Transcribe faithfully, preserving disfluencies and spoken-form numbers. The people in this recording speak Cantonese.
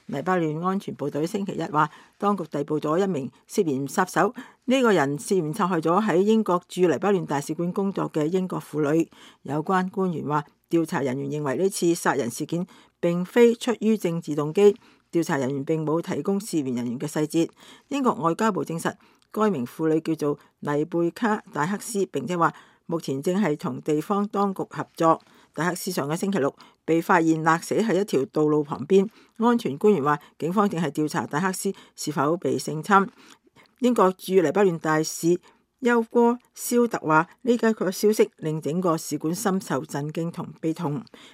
黎巴嫩安全部隊星期一話，當局逮捕咗一名涉嫌殺手，呢、這個人涉嫌殺害咗喺英國駐黎巴嫩大使館工作嘅英國婦女。有關官員話，調查人員認為呢次殺人事件並非出於政治動機，調查人員並冇提供涉嫌人員嘅細節。英國外交部證實，該名婦女叫做黎貝卡戴克斯，並且話目前正係同地方當局合作。戴克斯上個星期六被發現勒死喺一條道路旁邊，安全官員話警方正係調查戴克斯是否被性侵。英國駐黎巴嫩大使休戈肖特話，呢個消息令整個使館深受震驚同悲痛。